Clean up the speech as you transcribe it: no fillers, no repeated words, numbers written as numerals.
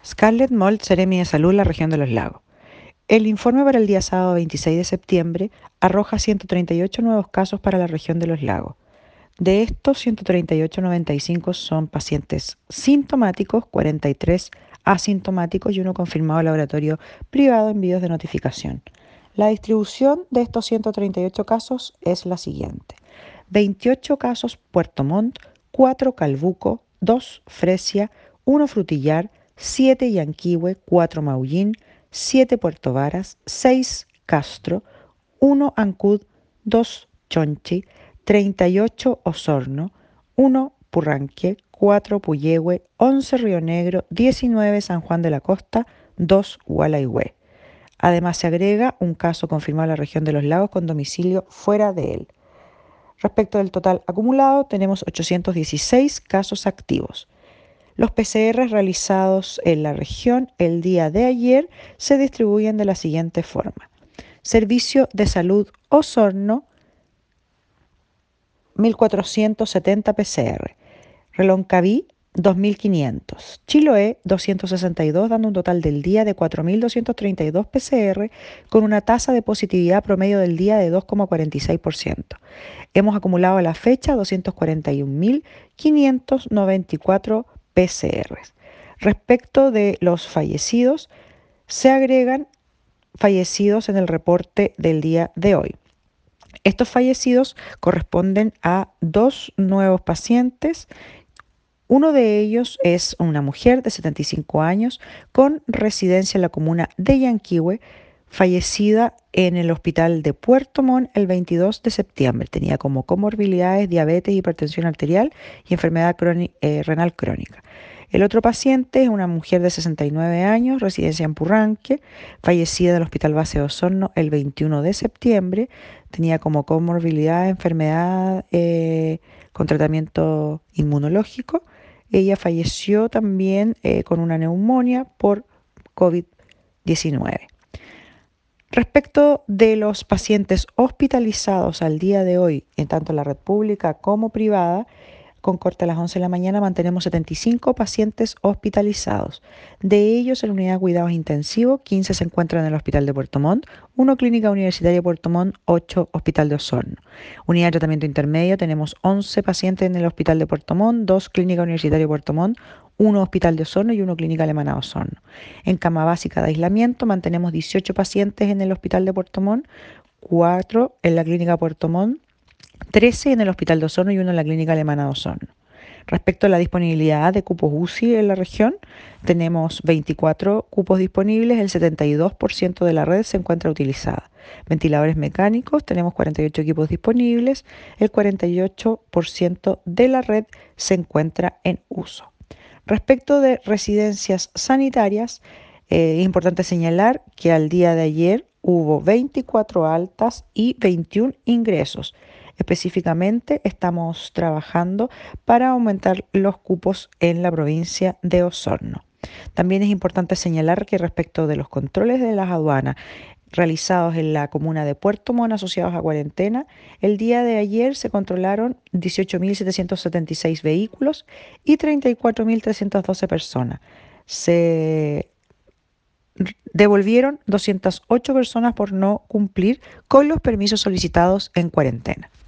Scarlett Mold, Seremi de Salud, la región de los lagos. El informe para el día sábado 26 de septiembre arroja 138 nuevos casos para la región de los lagos. De estos, 138, 95 son pacientes sintomáticos, 43 asintomáticos y uno confirmado en laboratorio privado en vídeos de notificación. La distribución de estos 138 casos es la siguiente: 28 casos Puerto Montt, 4 Calbuco, 2 Fresia, 1 Frutillar, 7 Yanquihue, 4 Maullín, 7 Puerto Varas, 6 Castro, 1 Ancud, 2 Chonchi, 38 Osorno, 1 Purranque, 4 Puyehue, 11 Río Negro, 19 San Juan de la Costa, 2 Gualeguay. Además se agrega un caso confirmado en la región de los lagos con domicilio fuera de él. Respecto del total acumulado, tenemos 816 casos activos. Los PCR realizados en la región el día de ayer se distribuyen de la siguiente forma: Servicio de Salud Osorno, 1.470 PCR, Reloncaví, 2.500, Chiloé, 262, dando un total del día de 4.232 PCR con una tasa de positividad promedio del día de 2,46%. Hemos acumulado a la fecha 241.594 PCR. Respecto de los fallecidos, se agregan fallecidos en el reporte del día de hoy. Estos fallecidos corresponden a 2 nuevos pacientes. Uno de ellos es una mujer de 75 años con residencia en la comuna de Yanquihue, fallecida en el hospital de Puerto Montt el 22 de septiembre. Tenía como comorbilidades diabetes, hipertensión arterial y enfermedad renal crónica. El otro paciente es una mujer de 69 años, residencia en Purranque, fallecida en el Hospital Base de Osorno el 21 de septiembre. Tenía como comorbilidad enfermedad con tratamiento inmunológico. Ella falleció también con una neumonía por COVID-19. Respecto de los pacientes hospitalizados al día de hoy, en tanto en la red pública como privada, con corte a las 11 de la mañana mantenemos 75 pacientes hospitalizados. De ellos, en la unidad de cuidados intensivos, 15 se encuentran en el Hospital de Puerto Montt, 1 Clínica Universitaria de Puerto Montt, 8 Hospital de Osorno. Unidad de tratamiento intermedio, tenemos 11 pacientes en el Hospital de Puerto Montt, 2 Clínica Universitaria de Puerto Montt, 1 Hospital de Osorno y 1 Clínica Alemana de Osorno. En cama básica de aislamiento mantenemos 18 pacientes en el Hospital de Puerto Montt, 4 en la Clínica Puerto Montt, 13 en el Hospital de Osorno y 1 en la Clínica Alemana de Osorno. Respecto a la disponibilidad de cupos UCI en la región, tenemos 24 cupos disponibles, el 72% de la red se encuentra utilizada. Ventiladores mecánicos, tenemos 48 equipos disponibles, el 48% de la red se encuentra en uso. Respecto de residencias sanitarias, es importante señalar que al día de ayer hubo 24 altas y 21 ingresos. Específicamente, estamos trabajando para aumentar los cupos en la provincia de Osorno. También es importante señalar que respecto de los controles de las aduanas realizados en la comuna de Puerto Montt asociados a cuarentena, el día de ayer se controlaron 18.776 vehículos y 34.312 personas. Se devolvieron 208 personas por no cumplir con los permisos solicitados en cuarentena.